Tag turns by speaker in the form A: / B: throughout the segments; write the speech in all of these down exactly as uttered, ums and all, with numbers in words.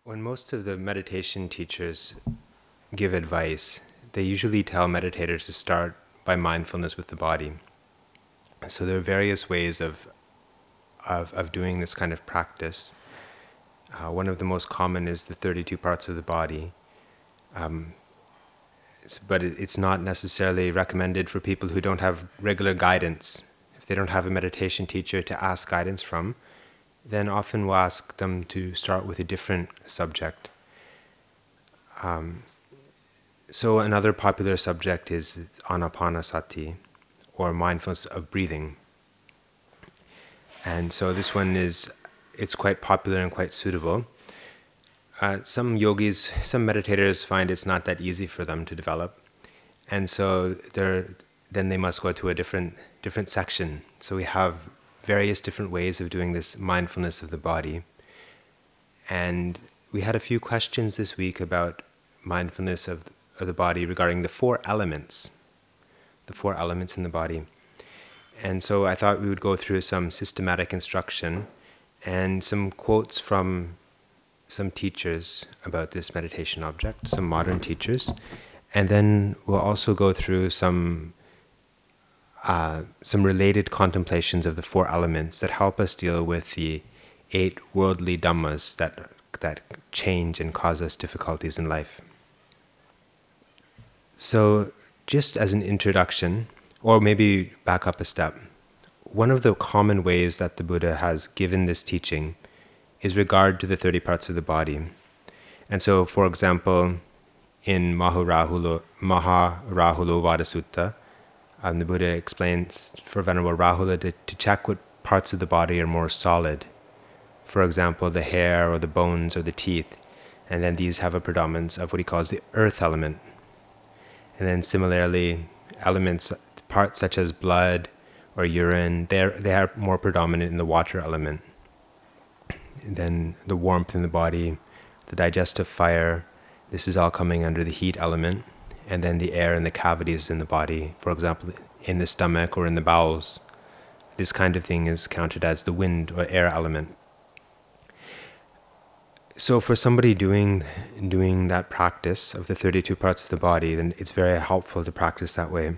A: When most of the meditation teachers give advice, they usually tell meditators to start by mindfulness with the body. So there are various ways of of, of doing this kind of practice. Uh, one of the most common is the thirty-two parts of the body, um, it's, but it, it's not necessarily recommended for people who don't have regular guidance. If they don't have a meditation teacher to ask guidance from, then often we'll ask them to start with a different subject. Um, so another popular subject is anapanasati, or mindfulness of breathing. And so this one is, it's quite popular and quite suitable. Uh, some yogis, some meditators find it's not that easy for them to develop. And so they're, then they must go to a different different section. So we have various different ways of doing this mindfulness of the body. And we had a few questions this week about mindfulness of, of the body regarding the four elements, the four elements in the body. And so I thought we would go through some systematic instruction and some quotes from some teachers about this meditation object, some modern teachers. And then we'll also go through some uh, some related contemplations of the four elements that help us deal with the eight worldly dhammas that that change and cause us difficulties in life. So just as an introduction, or maybe back up a step, one of the common ways that the Buddha has given this teaching is regard to the thirty parts of the body. And so, for example, in Maharahulo, Maharahula Vada Sutta, um, the Buddha explains for Venerable Rahula to, to check what parts of the body are more solid. For example, the hair or the bones or the teeth. And then these have a predominance of what he calls the earth element. And then similarly, elements, parts such as blood or urine, they're, they are more predominant in the water element. And then the warmth in the body, the digestive fire, this is all coming under the heat element. And then the air in the cavities in the body, for example, in the stomach or in the bowels. This kind of thing is counted as the wind or air element. So for somebody doing doing that practice of the thirty-two parts of the body, then it's very helpful to practice that way.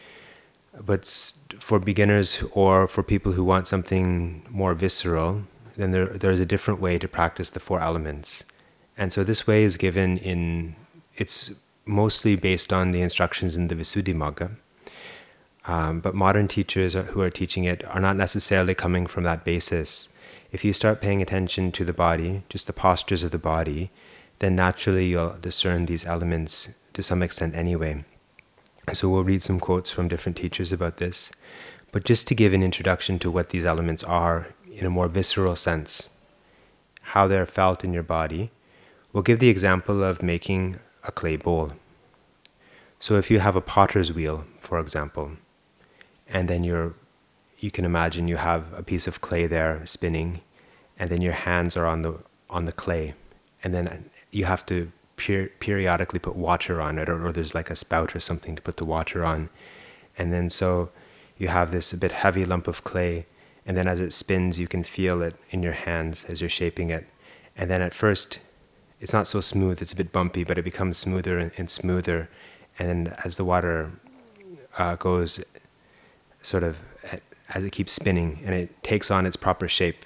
A: But for beginners or for people who want something more visceral, then there there's a different way to practice the four elements. And so this way is given in, it's mostly based on the instructions in the Visuddhimagga. Um, but modern teachers who are teaching it are not necessarily coming from that basis. If you start paying attention to the body, just the postures of the body, then naturally you'll discern these elements to some extent anyway. So we'll read some quotes from different teachers about this. But just to give an introduction to what these elements are in a more visceral sense, how they're felt in your body, we'll give the example of making a clay bowl. So if you have a potter's wheel, for example, and then you're you can imagine you have a piece of clay there spinning, and then your hands are on the on the clay, and then you have to per- periodically put water on it, or, or there's like a spout or something to put the water on, and then so you have this a bit heavy lump of clay, and then as it spins you can feel it in your hands as you're shaping it, and then at first it's not so smooth, it's a bit bumpy, but it becomes smoother and, and smoother, and then as the water uh, goes sort of at, as it keeps spinning and it takes on its proper shape.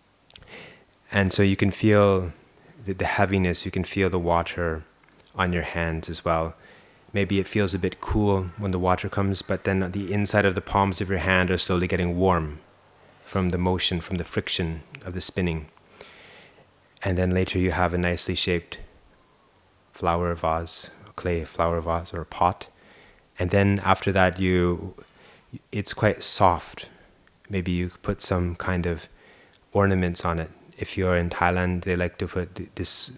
A: And so you can feel the, the heaviness, you can feel the water on your hands as well. Maybe it feels a bit cool when the water comes, but then the inside of the palms of your hand are slowly getting warm from the motion, from the friction of the spinning. And then later you have a nicely shaped flower vase, clay flower vase or a pot. And then after that you it's quite soft. Maybe you put some kind of ornaments on it. If you're in Thailand, they like to put this,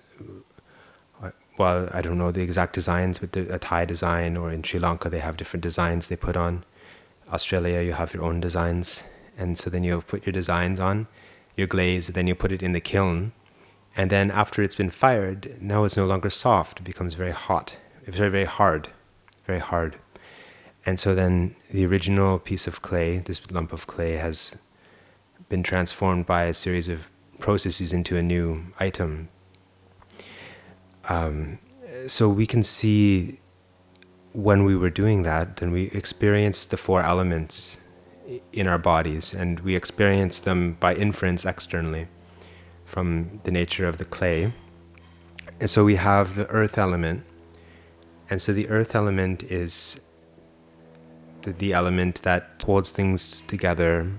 A: well, I don't know the exact designs, but the, a Thai design, or in Sri Lanka they have different designs they put on. Australia, you have your own designs. And so then you put your designs on, your glaze, and then you put it in the kiln. And then after it's been fired, now it's no longer soft, it becomes very hot. It's very, very hard, very hard. And so then the original piece of clay, this lump of clay, has been transformed by a series of processes into a new item. Um, so we can see when we were doing that, then we experienced the four elements in our bodies, and we experience them by inference externally from the nature of the clay. And so we have the earth element, and so the earth element is the, the element that holds things together.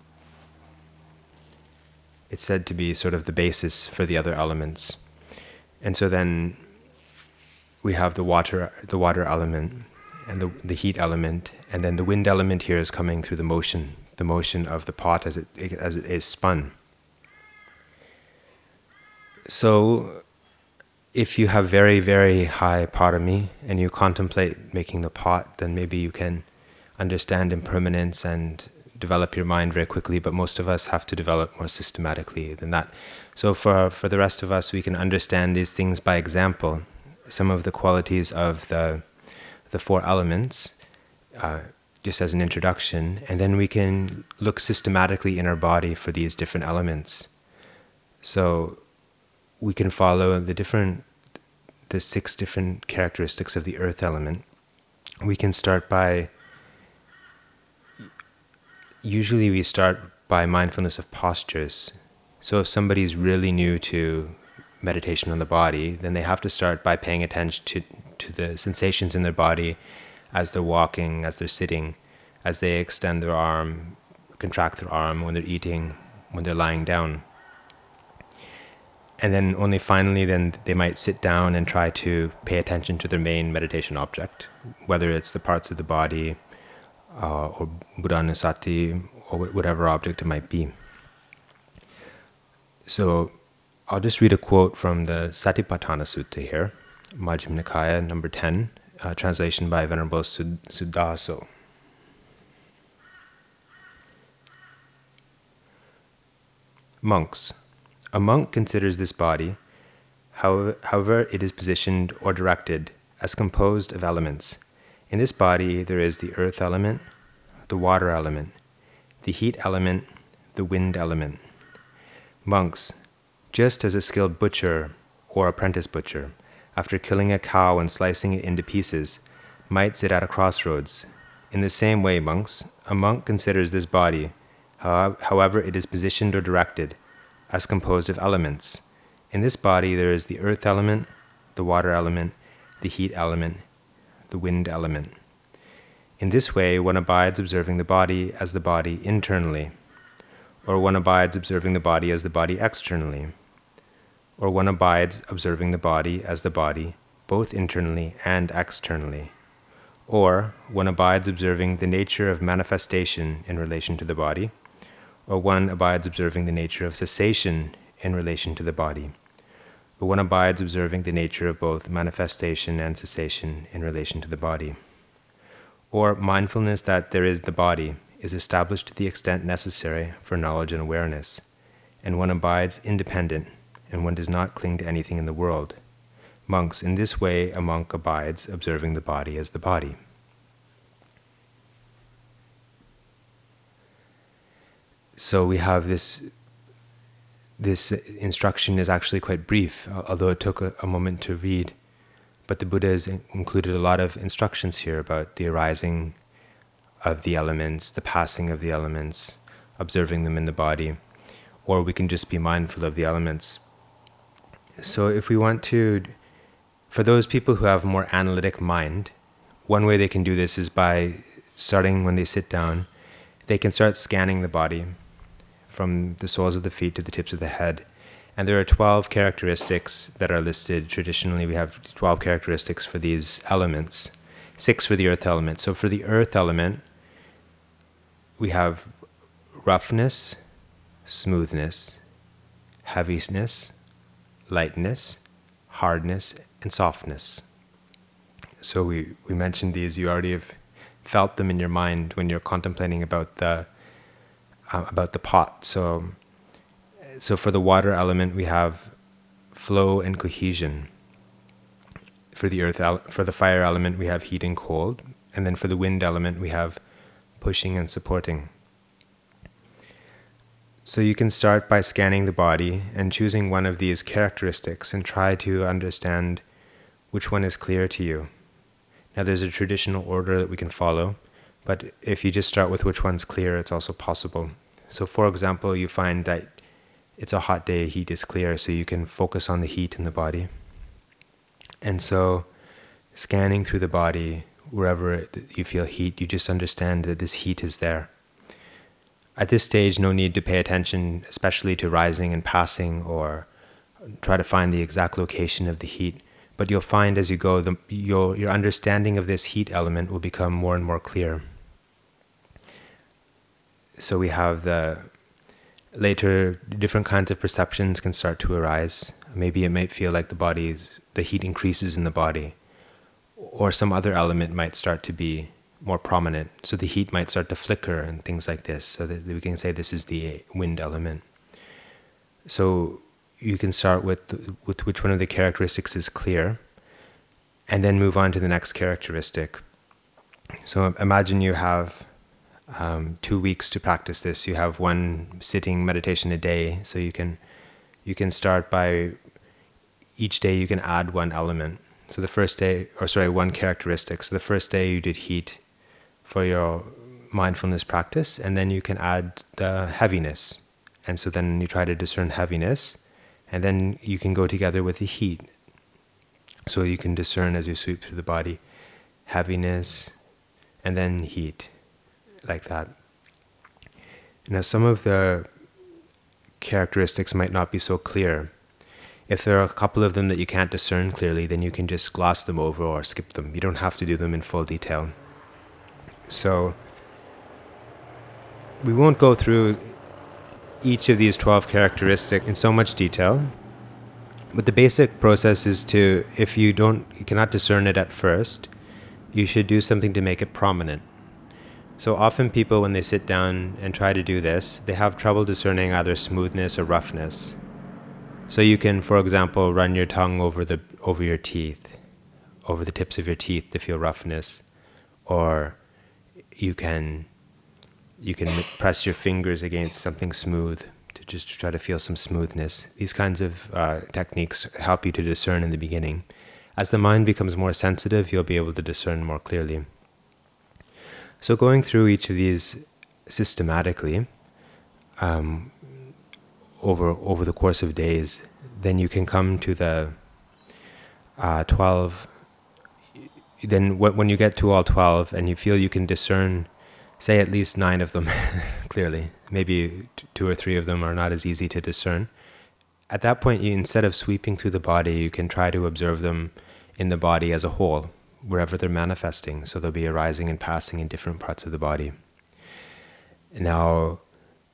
A: It's said to be sort of the basis for the other elements. And so then we have the water, the water element, and the the heat element, and then the wind element here is coming through the motion, the motion of the pot as it as it is spun. So, if you have very very high parami and you contemplate making the pot, then maybe you can understand impermanence and develop your mind very quickly. But most of us have to develop more systematically than that. So for for the rest of us, we can understand these things by example. Some of the qualities of the the four elements, uh, just as an introduction, and then we can look systematically in our body for these different elements. So we can follow the different, the six different characteristics of the earth element. We can start by, usually we start by mindfulness of postures. So if somebody's really new to meditation on the body, then they have to start by paying attention to, to the sensations in their body as they're walking, as they're sitting, as they extend their arm, contract their arm, when they're eating, when they're lying down. And then only finally then they might sit down and try to pay attention to their main meditation object, whether it's the parts of the body uh, or Buddhanussati or whatever object it might be. So I'll just read a quote from the Satipatthana Sutta here, Majjhima Nikaya, number ten, uh, translation by Venerable Sud- Sudaso. Monks. A monk considers this body, however, however it is positioned or directed, as composed of elements. In this body there is the earth element, the water element, the heat element, the wind element. Monks, just as a skilled butcher or apprentice butcher, after killing a cow and slicing it into pieces, might sit at a crossroads. In the same way, monks, a monk considers this body, however it is positioned or directed, as composed of elements. In this body there is the earth element, the water element, the heat element, the wind element. In this way one abides observing the body as the body internally, or one abides observing the body as the body externally, or one abides observing the body as the body both internally and externally, or one abides observing the nature of manifestation in relation to the body, or one abides observing the nature of cessation in relation to the body, or one abides observing the nature of both manifestation and cessation in relation to the body. Or mindfulness that there is the body is established to the extent necessary for knowledge and awareness, and one abides independent, and one does not cling to anything in the world. Monks, in this way a monk abides observing the body as the body. So we have this, this instruction is actually quite brief, although it took a, a moment to read. But the Buddha has included a lot of instructions here about the arising of the elements, the passing of the elements, observing them in the body, or we can just be mindful of the elements. So if we want to, for those people who have a more analytic mind, one way they can do this is by starting when they sit down, they can start scanning the body from the soles of the feet to the tips of the head. And there are twelve characteristics that are listed. Traditionally, we have twelve characteristics for these elements, six for the earth element. So for the earth element, we have roughness, smoothness, heaviness, lightness, hardness, and softness. So we, we mentioned these. You already have felt them in your mind when you're contemplating about the uh, about the pot. So, so for the water element, we have flow and cohesion. For the earth, ele- for the fire element, we have heat and cold, and then for the wind element, we have pushing and supporting. So you can start by scanning the body and choosing one of these characteristics and try to understand which one is clear to you. Now there's a traditional order that we can follow, but if you just start with which one's clear, it's also possible. So for example, you find that it's a hot day, heat is clear, so you can focus on the heat in the body. And so scanning through the body, wherever you feel heat, you just understand that this heat is there. At this stage, no need to pay attention, especially to rising and passing, or try to find the exact location of the heat. But you'll find as you go, the, your, your understanding of this heat element will become more and more clear. So we have the later different kinds of perceptions can start to arise. Maybe it might feel like the body, the heat increases in the body, or some other element might start to be more prominent. So the heat might start to flicker and things like this, so that we can say this is the wind element. So you can start with with which one of the characteristics is clear, and then move on to the next characteristic. So imagine you have um, two weeks to practice this. You have one sitting meditation a day, so you can you can start by each day you can add one element. So the first day, or sorry, one characteristic. So the first day you did heat for your mindfulness practice, and then you can add the heaviness. And so then you try to discern heaviness, and then you can go together with the heat. So you can discern as you sweep through the body, heaviness, and then heat, like that. Now some of the characteristics might not be so clear. If there are a couple of them that you can't discern clearly, then you can just gloss them over or skip them. You don't have to do them in full detail. So we won't go through each of these twelve characteristics in so much detail, but the basic process is to, if you don't, you cannot discern it at first, you should do something to make it prominent. So often people, when they sit down and try to do this, they have trouble discerning either smoothness or roughness. So you can, for example, run your tongue over the over your teeth, over the tips of your teeth to feel roughness, or you can you can press your fingers against something smooth to just try to feel some smoothness. These kinds of uh, techniques help you to discern in the beginning. As the mind becomes more sensitive, you'll be able to discern more clearly. So going through each of these systematically, um, over over the course of days, then you can come to the uh, twelve. Then w- when you get to all twelve and you feel you can discern, say at least nine of them clearly, maybe t- two or three of them are not as easy to discern. At that point, you, instead of sweeping through the body, you can try to observe them in the body as a whole, wherever they're manifesting. So they'll be arising and passing in different parts of the body. Now,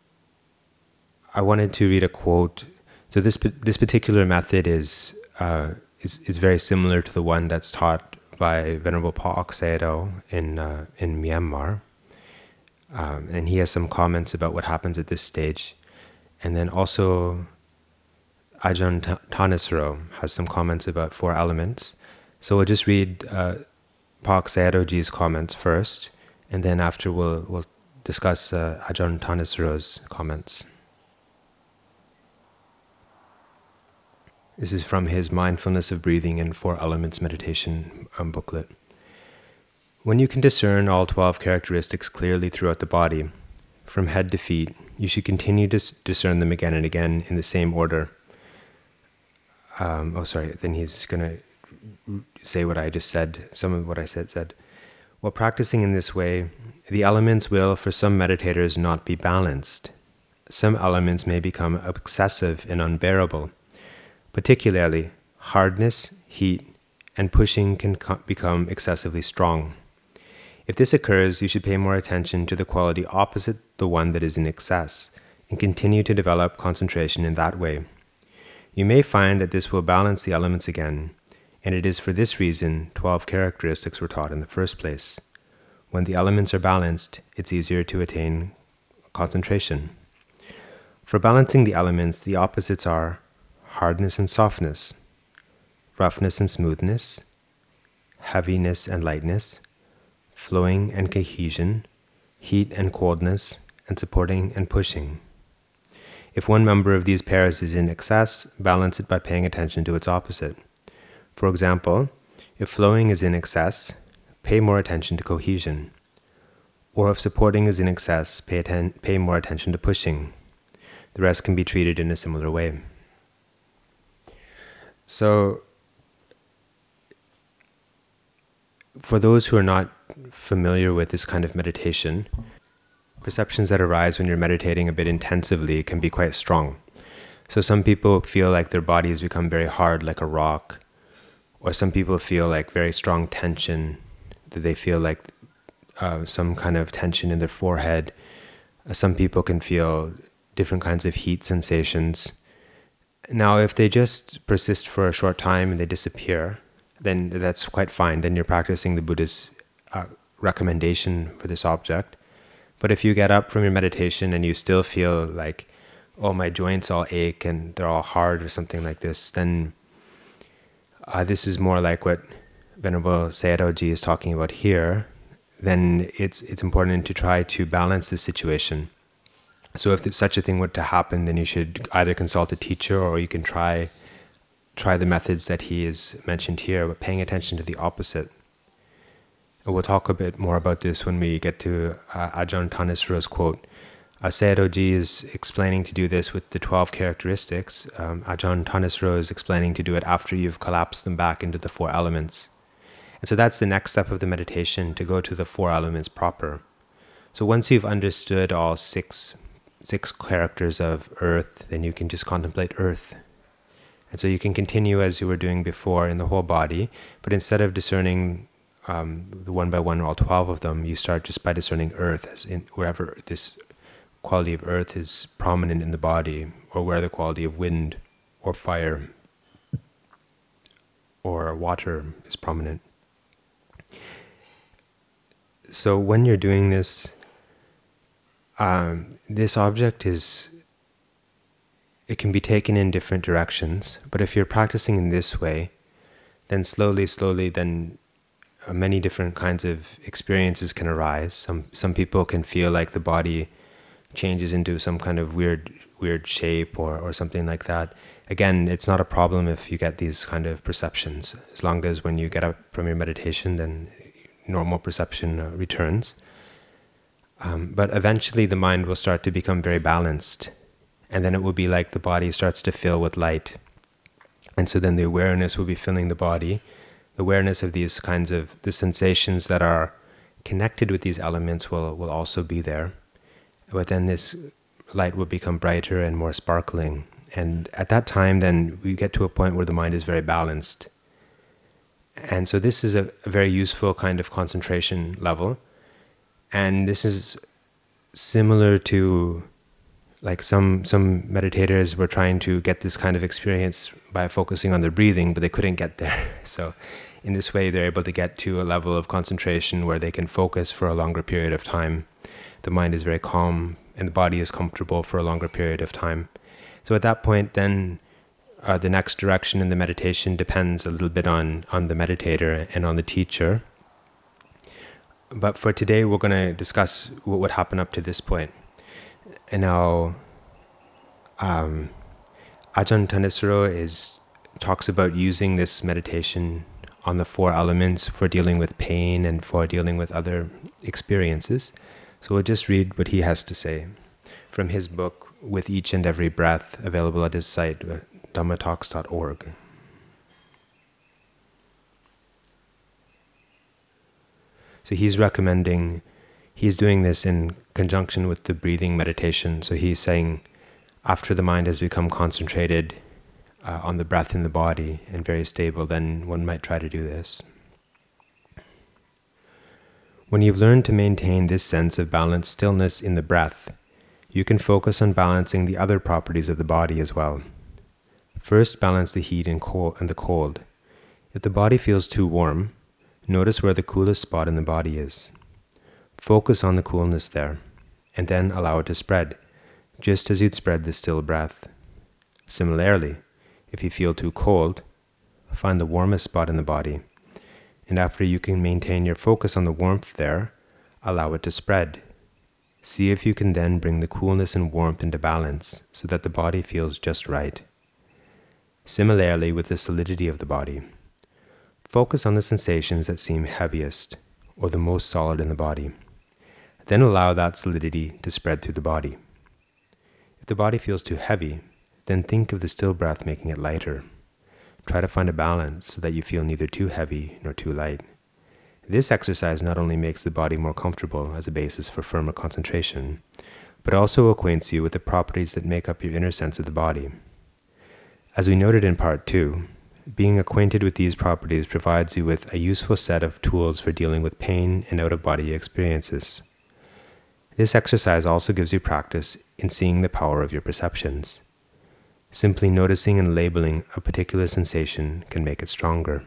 A: I wanted to read a quote. So this this particular method is uh, is is very similar to the one that's taught by Venerable Pa-Auk Sayadaw in uh, in Myanmar, um, and he has some comments about what happens at this stage, and then also Ajahn Thanissaro has some comments about four elements. So we'll just read uh, Pa-Auk Sayadaw Ji's comments first, and then after we'll we'll discuss uh, Ajahn Thanissaro's comments. This is from his Mindfulness of Breathing and Four Elements Meditation um, booklet. When you can discern all twelve characteristics clearly throughout the body, from head to feet, you should continue to s- discern them again and again in the same order. Um, oh, sorry, then he's going to say what I just said, some of what I said said. While practicing in this way, the elements will, for some meditators, not be balanced. Some elements may become excessive and unbearable. Particularly, hardness, heat, and pushing can co- become excessively strong. If this occurs, you should pay more attention to the quality opposite the one that is in excess, and continue to develop concentration in that way. You may find that this will balance the elements again, and it is for this reason twelve characteristics were taught in the first place. When the elements are balanced, it's easier to attain concentration. For balancing the elements, the opposites are hardness and softness, roughness and smoothness, heaviness and lightness, flowing and cohesion, heat and coldness, and supporting and pushing. If one member of these pairs is in excess, balance it by paying attention to its opposite. For example, if flowing is in excess, pay more attention to cohesion. Or if supporting is in excess, pay, atten- pay more attention to pushing. The rest can be treated in a similar way. So, for those who are not familiar with this kind of meditation, perceptions that arise when you're meditating a bit intensively can be quite strong. So some people feel like their body has become very hard, like a rock, or some people feel like very strong tension, that they feel like uh, some kind of tension in their forehead. Uh, some people can feel different kinds of heat sensations. Now, if they just persist for a short time and they disappear, then that's quite fine. Then you're practicing the Buddha's uh, recommendation for this object. But if you get up from your meditation and you still feel like, oh, my joints all ache and they're all hard or something like this, then uh, this is more like what Venerable Sayadaw-ji is talking about here. Then it's it's important to try to balance the situation. So if such a thing were to happen, then you should either consult a teacher or you can try try the methods that he has mentioned here, but paying attention to the opposite. And we'll talk a bit more about this when we get to uh, Ajahn Thanissara's quote. Uh, Sayadaw-ji is explaining to do this with the twelve characteristics. Um, Ajahn Thanissara is explaining to do it after you've collapsed them back into the four elements. And so that's the next step of the meditation, to go to the four elements proper. So once you've understood all six six characters of earth, then you can just contemplate earth. And so you can continue as you were doing before in the whole body, but instead of discerning um, the one by one or all twelve of them, you start just by discerning earth, as in wherever this quality of earth is prominent in the body, or where the quality of wind or fire or water is prominent. So when you're doing this, um, this object is, it can be taken in different directions, but if you're practicing in this way, then slowly, slowly, then uh, many different kinds of experiences can arise. Some some people can feel like the body changes into some kind of weird weird shape or, or something like that. Again, it's not a problem if you get these kind of perceptions, as long as when you get up from your meditation, then normal perception uh, returns. Um, but eventually the mind will start to become very balanced. And then it will be like the body starts to fill with light. And so then the awareness will be filling the body. The awareness of these kinds of, the sensations that are connected with these elements will, will also be there. But then this light will become brighter and more sparkling. And at that time, then we get to a point where the mind is very balanced. And so this is a, a very useful kind of concentration level. And this is similar to, like some some meditators were trying to get this kind of experience by focusing on their breathing, but they couldn't get there. So in this way, they're able to get to a level of concentration where they can focus for a longer period of time. The mind is very calm and the body is comfortable for a longer period of time. So at that point, then uh, the next direction in the meditation depends a little bit on, on the meditator and on the teacher. But for today, we're going to discuss what would happen up to this point. And now, um, Ajahn Thanissaro is talks about using this meditation on the four elements for dealing with pain and for dealing with other experiences. So we'll just read what he has to say from his book, With Each and Every Breath, available at his site, dhammatalks dot org. So he's recommending, he's doing this in conjunction with the breathing meditation. So he's saying, after the mind has become concentrated uh, on the breath in the body and very stable, then one might try to do this. When you've learned to maintain this sense of balanced stillness in the breath, you can focus on balancing the other properties of the body as well. First, balance the heat and cold and the cold. If the body feels too warm, notice where the coolest spot in the body is. Focus on the coolness there, and then allow it to spread, just as you'd spread the still breath. Similarly, if you feel too cold, find the warmest spot in the body, and after you can maintain your focus on the warmth there, allow it to spread, See if you can then bring the coolness and warmth into balance so that the body feels just right. Similarly with the solidity of the body. Focus on the sensations that seem heaviest or the most solid in the body. Then allow that solidity to spread through the body. If the body feels too heavy, then think of the still breath making it lighter. Try to find a balance so that you feel neither too heavy nor too light. This exercise not only makes the body more comfortable as a basis for firmer concentration, but also acquaints you with the properties that make up your inner sense of the body. As we noted in part two, being acquainted with these properties provides you with a useful set of tools for dealing with pain and out-of-body experiences. This exercise also gives you practice in seeing the power of your perceptions. Simply noticing and labeling a particular sensation can make it stronger.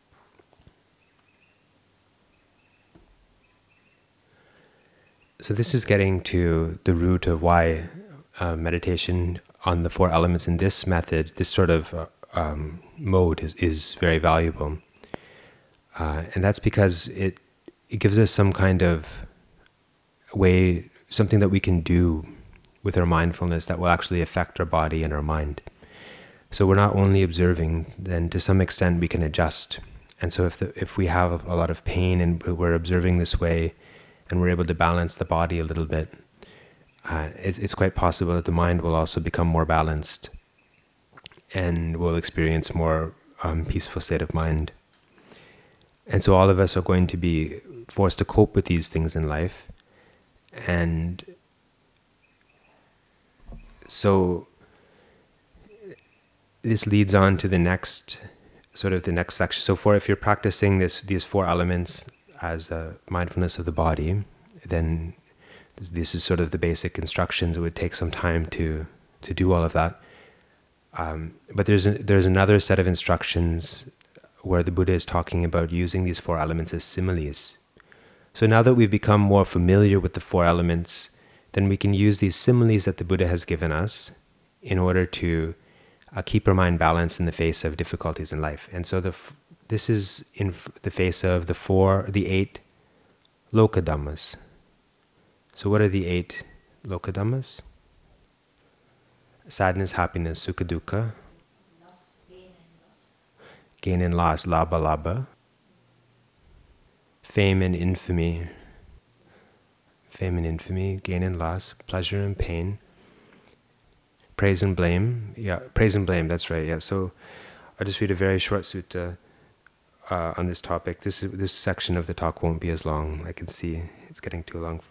A: So this is getting to the root of why uh, meditation on the four elements in this method, this sort of uh, um, mode is, is very valuable. Uh, and that's because it, it gives us some kind of way, something that we can do with our mindfulness that will actually affect our body and our mind. So we're not only observing, then to some extent we can adjust. And so if the, if we have a lot of pain and we're observing this way, and we're able to balance the body a little bit, uh, it, it's quite possible that the mind will also become more balanced and will experience more um, peaceful state of mind. And so all of us are going to be forced to cope with these things in life. And so this leads on to the next, sort of the next section. So for if you're practicing this, these four elements as a mindfulness of the body, then this is sort of the basic instructions. It would take some time to to do all of that. Um, but there's a, there's another set of instructions where the Buddha is talking about using these four elements as similes. So now that we've become more familiar with the four elements, then we can use these similes that the Buddha has given us in order to uh, keep our mind balanced in the face of difficulties in life. And so the f- this is in the face of the four, the eight loka dhammas. So what are the eight loka dhammas? Sadness, happiness, sukha, dukkha.
B: Loss, gain and loss.
A: Gain and loss, labha, labha. Fame and infamy. Fame and infamy, gain and loss, pleasure and pain. Praise and blame. Yeah, praise and blame, that's right. Yeah, so I'll just read a very short sutta Uh, on this topic. This is, this section of the talk won't be as long. I can see it's getting too long.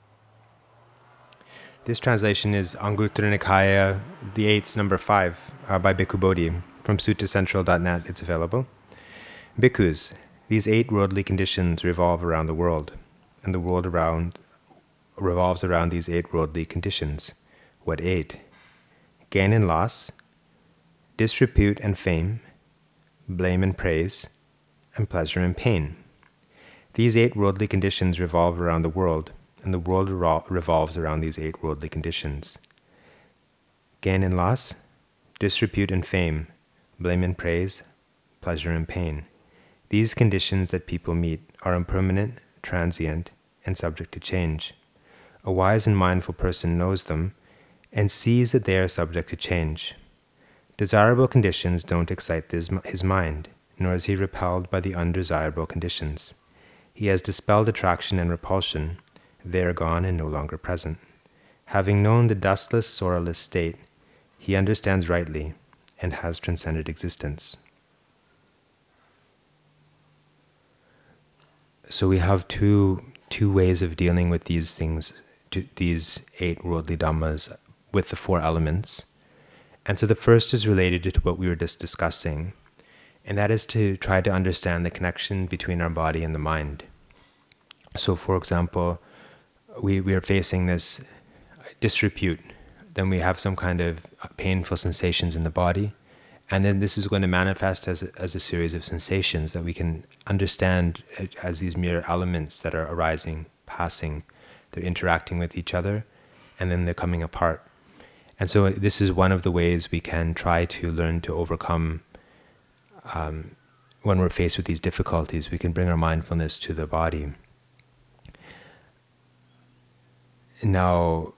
A: This translation is Anguttara Nikaya, the eighth, number five, uh, by Bhikkhu Bodhi. From sutta central dot net, it's available. Bhikkhus, these eight worldly conditions revolve around the world, and the world around revolves around these eight worldly conditions. What eight? Gain and loss, disrepute and fame, blame and praise, and pleasure and pain. These eight worldly conditions revolve around the world, and the world revolves around these eight worldly conditions. Gain and loss, disrepute and fame, blame and praise, pleasure and pain. These conditions that people meet are impermanent, transient, and subject to change. A wise and mindful person knows them and sees that they are subject to change. Desirable conditions don't excite his, his mind, nor is he repelled by the undesirable conditions. He has dispelled attraction and repulsion. They are gone and no longer present. Having known the dustless, sorrowless state, he understands rightly and has transcended existence. So we have two two ways of dealing with these things, these eight worldly dhammas, with the four elements. And so the first is related to what we were just discussing, and that is to try to understand the connection between our body and the mind. So for example, we, we are facing this disrepute, then we have some kind of painful sensations in the body, and then this is going to manifest as a, as a series of sensations that we can understand as these mere elements that are arising, passing, they're interacting with each other, and then they're coming apart. And so this is one of the ways we can try to learn to overcome Um, when we're faced with these difficulties. We can bring our mindfulness to the body. Now,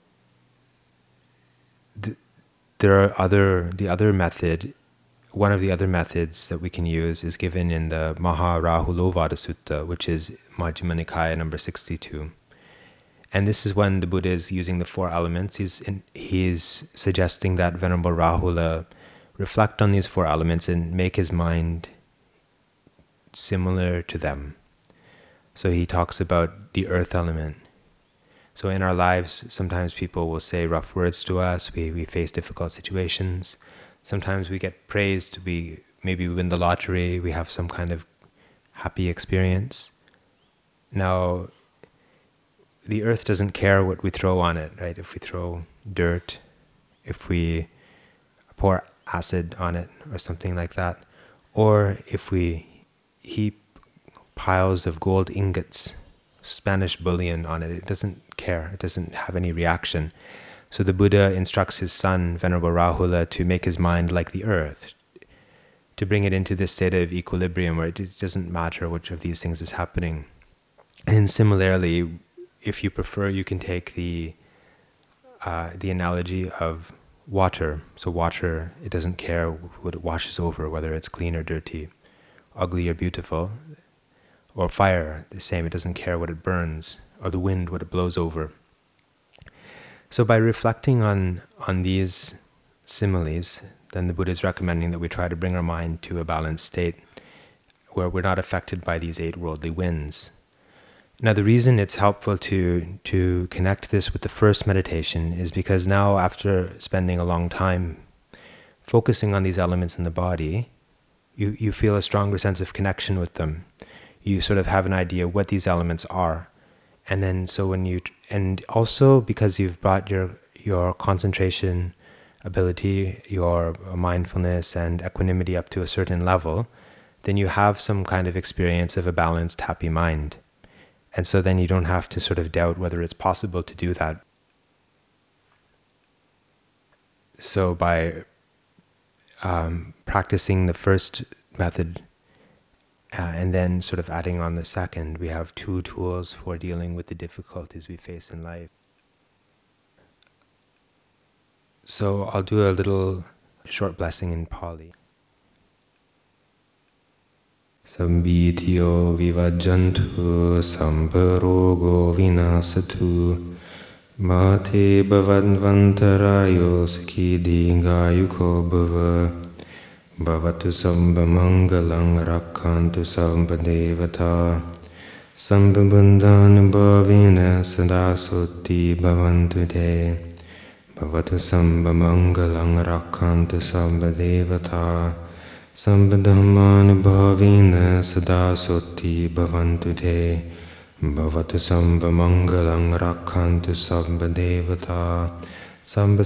A: th- there are other, the other method, one of the other methods that we can use is given in the Maharahulovada Sutta, which is Majjhima Nikaya number sixty-two. And this is when the Buddha is using the four elements. He's in, he's suggesting that Venerable Rahula reflect on these four elements and make his mind similar to them. So he talks about the earth element. So in our lives, sometimes people will say rough words to us. We we face difficult situations. Sometimes we get praised. We maybe win the lottery. We have some kind of happy experience. Now, the earth doesn't care what we throw on it, right? If we throw dirt, if we pour acid on it or something like that, or if we heap piles of gold ingots, Spanish bullion on it, it doesn't care. It doesn't have any reaction. So the Buddha instructs his son, Venerable Rahula, to make his mind like the earth, to bring it into this state of equilibrium where it doesn't matter which of these things is happening. And similarly, if you prefer, you can take the uh, the analogy of water. So water, it doesn't care what it washes over, whether it's clean or dirty, ugly or beautiful. Or fire, the same, it doesn't care what it burns, or the wind, what it blows over. So by reflecting on, on these similes, then the Buddha is recommending that we try to bring our mind to a balanced state where we're not affected by these eight worldly winds. Now the reason it's helpful to, to connect this with the first meditation is because now, after spending a long time focusing on these elements in the body, you, you feel a stronger sense of connection with them. You sort of have an idea what these elements are. And then so when you, and also because you've brought your, your concentration ability, your mindfulness and equanimity up to a certain level, then you have some kind of experience of a balanced, happy mind. And so then you don't have to sort of doubt whether it's possible to do that. So by um, practicing the first method uh, and then sort of adding on the second, we have two tools for dealing with the difficulties we face in life. So I'll do a little short blessing in Pali. Sambhitiyo vivajjantu samparogo vinasatu mate bhavadvantarayo sakidingayuko bhava bhavatu sambhamangalang rakkantu sambhadevata sambhabandhanu bhavena sadasoti bhavantu te bhavatu sambhamangalang rakkantu sambhadevata Sambadhamman bhavena sada soti bhavantu te bhavatu sambhamangalang rakhantu sabbadevata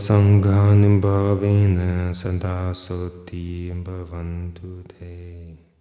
A: sambhasanghani bhavena sada soti bhavantu te.